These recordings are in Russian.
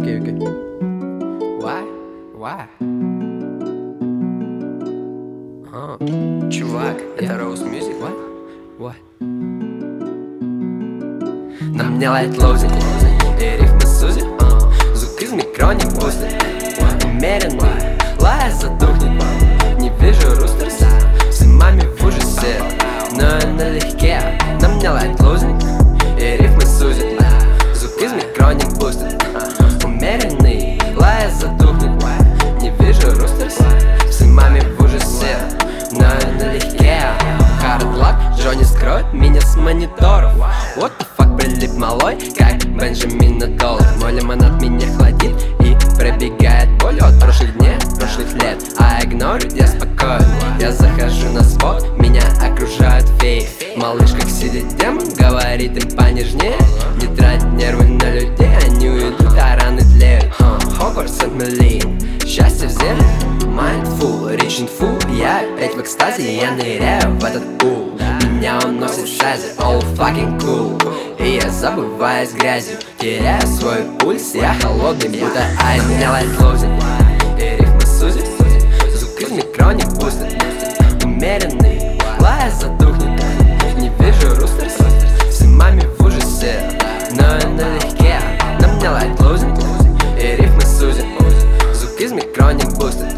окей. Why? Чувак, это Rose Music, what? На мне лайт лоузинг, и рифмы сузит, звук из микро не пустит. Умеренный, лая задухнет, не вижу рустерса, с маме в ужасе, но я налегке. На мне лайт лоузинг, и рифмы сузит, звук из микро не пустит. Умеренный, лая задухнет, не вижу рустерса, с маме в ужасе, но я налегке. Хардлак, Джонни скроет меня с мониторов. What the fuck, прилип малой, как Бенджамин на доллар. Мой лимонад меня хладит и пробегает болью от прошлых дней, прошлых лет. А игнорить я спокоен. Я захожу на спот, меня окружают феи. Малыш, как сидит демон, говорит им понежнее. Не трать нервы на людей, они уйдут, а раны тлеют. Хогвартс and Мелин, счастье в зелени, mindful, rich and full. Я опять в экстазе, я ныряю в этот пул. Меня уносит в сазе, all fucking cool. И я забываюсь грязью, теряю свой пульс. Я холодный, будто айс. Меня лайт лоузинг, и рифмы сузит, звук из микро не пустит. Умеренный, лая задухнет, не вижу рустерса, все маме в ужасе, но я налегке. На мне лайт лоузинг, и рифмы сузит, звук из микро не пустит.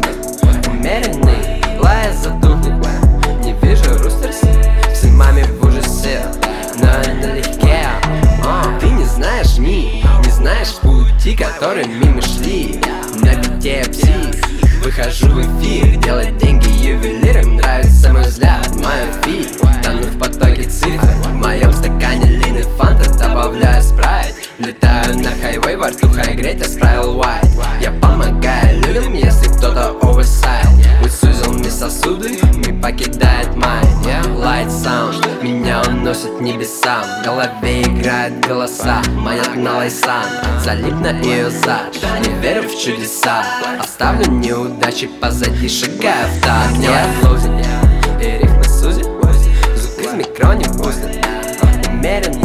Умеренный, лая задухнет, не вижу рустерса, все маме в ужасе, но я налегке. Ты не знаешь не знаешь пути, которыми мы шли. На бите я псих, выхожу в эфир, делать деньги ювелиром. Нравится мой взгляд, мой фит, тону в потоке цифр. В моем стакане лины фанта, добавляю спрайт. Летаю на хайвей, во рту хайгрейт, я справил white. Я помогаю людям, если кто-то оверсайд. Пусть сузил мне сосуды, не покидает майн. Light sound, меня уносит небесам. В голове играют голоса, манят на лайсан. Залип на ее зад, не верю в чудеса. Оставлю неудачи позади, шагаю в такт. Не лайт лоузинг, и рифмы сузит, звук из микро не пустит. Умеренно